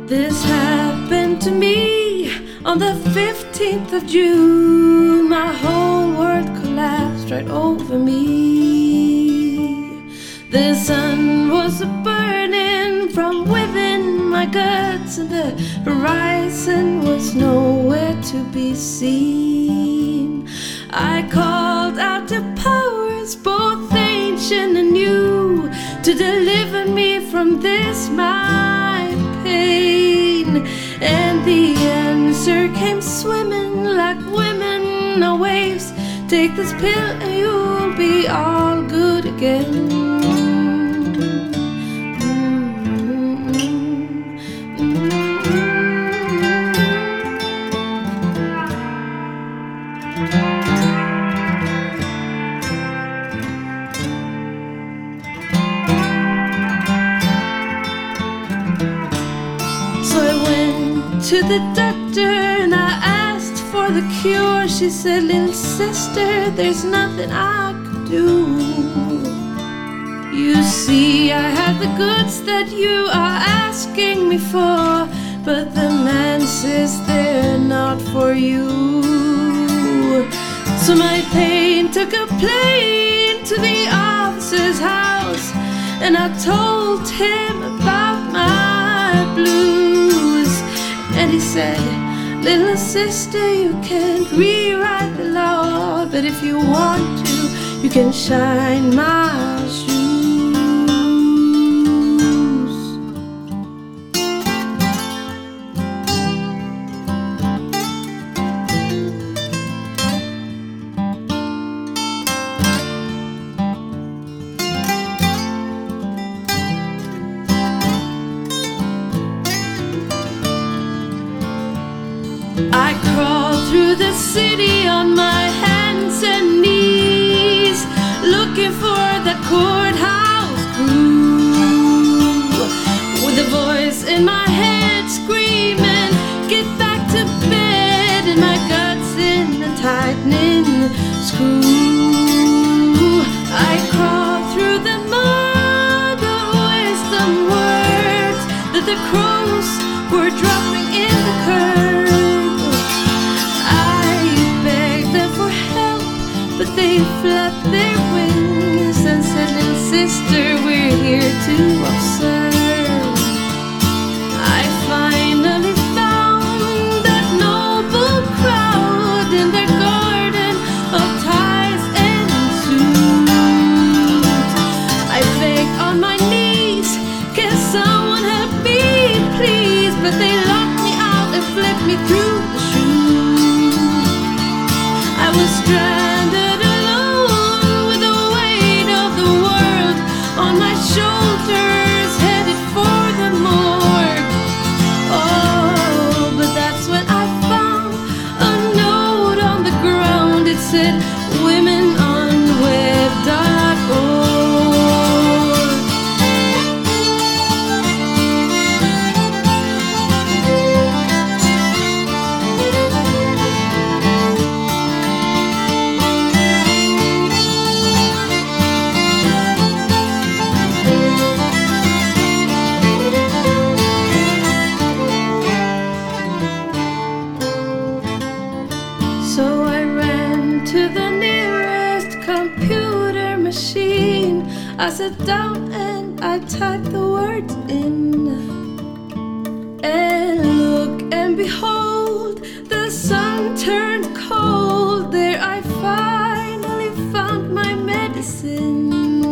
This happened to me on the 15th of June. My whole world collapsed right over me. The sun was burning from within my guts, and the horizon was nowhere to be seen. I called out to powers both ancient and new to deliver me from this my pain. And the answer came swimming like women on waves. Take this pill and you'll be all good again. So I went to the doctor and I asked for the cure. She said, little sister, there's nothing I could do. You see, I have the goods that you are asking me for, but the man says they're not for you. So my pain took a plane to the officer's house, and I told him about my blues. And he said, little sister, you can't rewrite the law, but if you want to, you can shine my shoes. I crawled through the city on my hands and knees, looking for the courthouse crew, with a voice in my head screaming, get back to bed, and my guts in a tightening screw. I crawled through the mud of wisdom words that the crows were dropping in the curb. But they flapped their wings and said, little sister, we're here to observe. I finally found that noble crowd in their garden of ties and suits. I begged on my knees, can someone help me, please? But they locked me out and flipped me through the shoes. I was stranded shoulders, headed for the morgue. Oh, but that's when I found a note on the ground. It said, womenonweb.org. So I ran to the nearest computer machine. I sat down and I typed the words in. And look and behold, the sun turned cold. There I finally found my medicine.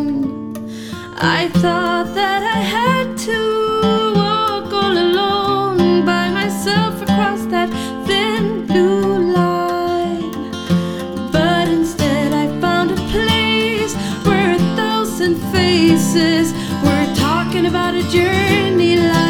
I thought that I had to walk all alone by myself across that thin blue line. Faces, we're talking about a journey like